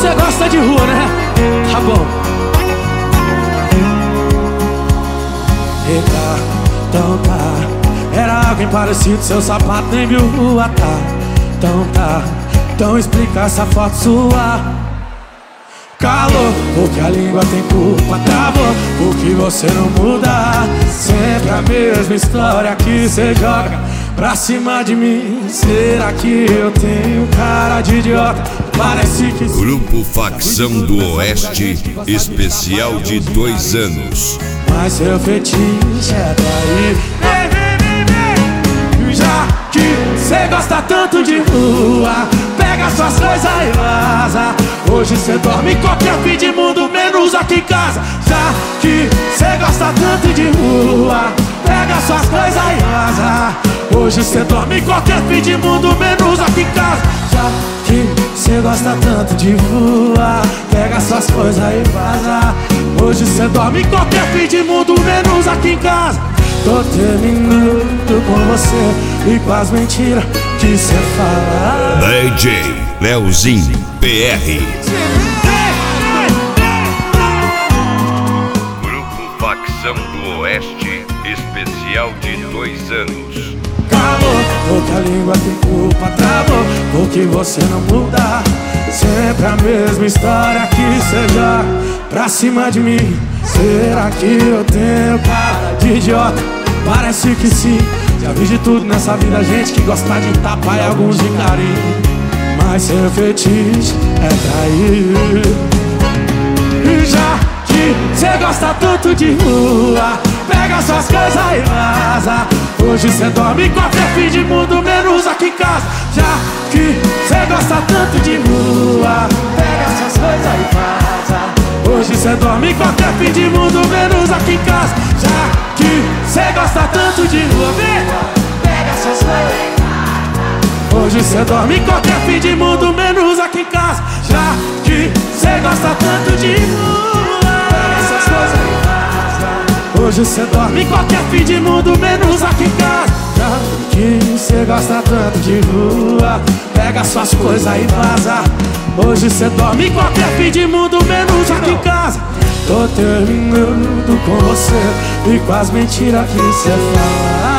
você gosta de rua, né? Tá bom. Eita, então tá. Era alguém parecido, seu sapato nem viu rua, tá. Então tá, então explica essa foto sua. Calor, porque a língua tem culpa, travou, porque você não muda. Sempre a mesma história que cê joga pra cima de mim. Será que eu tenho cara de idiota? Parece que... Grupo Facção do Oeste, especial de 2 anos. Mas seu fetiche é trair. Já que cê gosta tanto de rua, pega suas coisas e vaza. Hoje cê dorme em qualquer fim de mundo, menos aqui em casa. Já que cê gosta tanto de rua, pega suas coisas e vaza. Hoje cê dorme em qualquer fim de mundo, menos aqui em casa. Já que cê gosta tanto de rua, pega suas coisas e vaza. Hoje cê dorme em qualquer fim de mundo, menos aqui em casa. Tô terminando com você e com as mentiras que cê fala. DJ Leozinho PR. Grupo Facção do Oeste, especial de 2 anos. Acabou, porque a língua tem culpa, travou, porque você não muda. Sempre a mesma história que cê joga pra cima de mim. Será que eu tenho cara de idiota? Parece que sim. Já vi de tudo nessa vida, gente que gosta de tapa e alguns de carinho. Mas seu fetiche é trair. E já que cê gosta tanto de rua, pega suas coisas e vaza. Hoje cê dorme em qualquer fim de mundo, menos aqui em casa. Já que cê gosta tanto de rua, pega suas coisas e vaza. Hoje cê dorme em qualquer fim de mundo, menos aqui em casa. Já que cê gosta tanto de rua, pega suas coisas e vaza. Hoje cê dorme em qualquer fim de mundo, menos aqui em casa. Já que cê gosta tanto de rua, pega suas coisas e vaza. Hoje cê dorme em qualquer fim de mundo, menos aqui em casa. Já que cê gosta tanto de rua, pega suas coisas e vaza. Hoje cê dorme em qualquer fim de mundo, menos aqui em casa. Tô terminando com você e com as mentiras que cê fala.